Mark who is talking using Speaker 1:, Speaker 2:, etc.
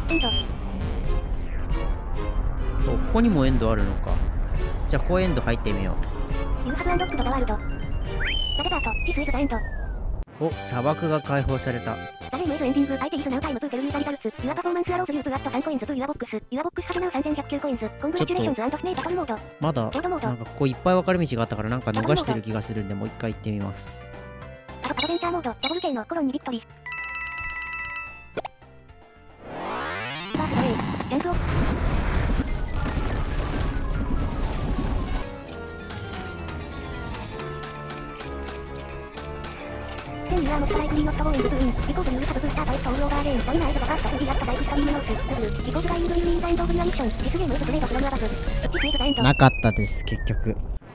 Speaker 1: エンド。
Speaker 2: お、ここにもエンドあるのか。じゃあここエンド入ってみよ
Speaker 1: ユーハブアンロックドザワールド。ラデザート、ティスイズザエンド。
Speaker 2: う。お、砂漠が解放された。
Speaker 1: ザレイムエズエンディング、相手イズナウタイムプーテルリーザリザルツ。ユアパフォーマンスアローズユープアット3コインズプユアボックス。ユアボックスハブナウ3109コインズ。コングラチュレーションズスネーバトルモード。
Speaker 2: まだ、
Speaker 1: ボードモード。
Speaker 2: なんかここいっぱい分かれ道があったからなんか逃してる気がするんで、もう一回行ってみます。
Speaker 1: アドベンチャーモード、ダブル K のコロンにビクトリー。バースドレイ、ジャンプオフ。10 you are most likely not going to win, because you have boosted by all over lane. China is the first to be at the right extreme north. W, because lying you in the end of your mission. This game is played from above. This is the end.
Speaker 2: なかったです、結局。